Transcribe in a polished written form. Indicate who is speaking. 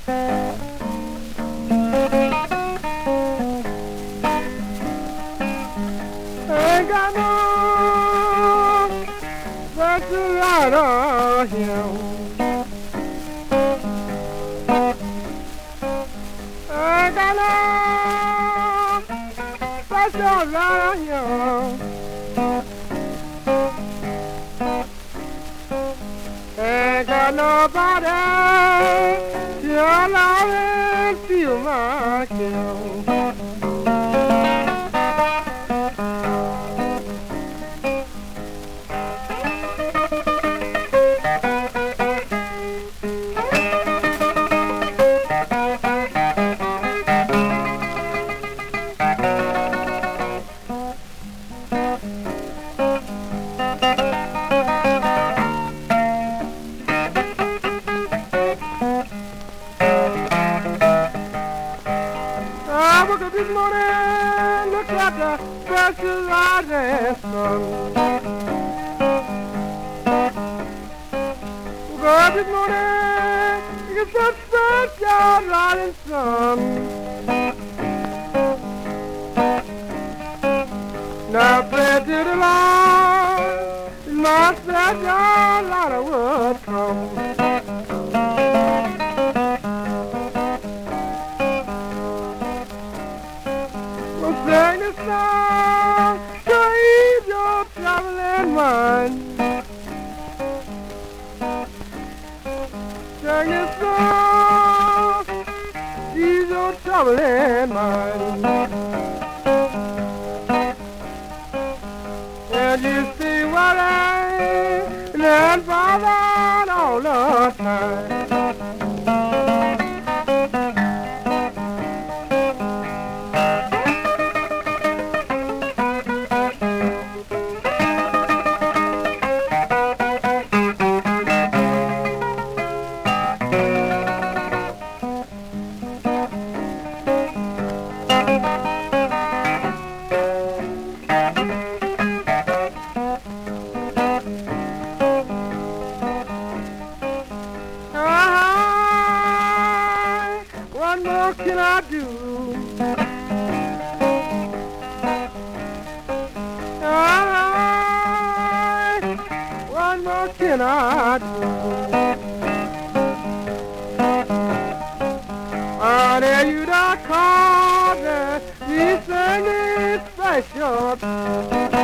Speaker 1: Ain't got no special right on him. Ain't got no special right on him. Ain't got nobody till I feel my kill. I woke up this morning, looked at the special rising sun. Woke up this morning, looked at the special rising sun. Now pray to the Lord, my special light would come. Sing this song to ease your traveling mind. Sing this song to ease your traveling mind. And you see what I and father all the time. What more can I do? What more can I do? Honey, you the cause, we sing it special.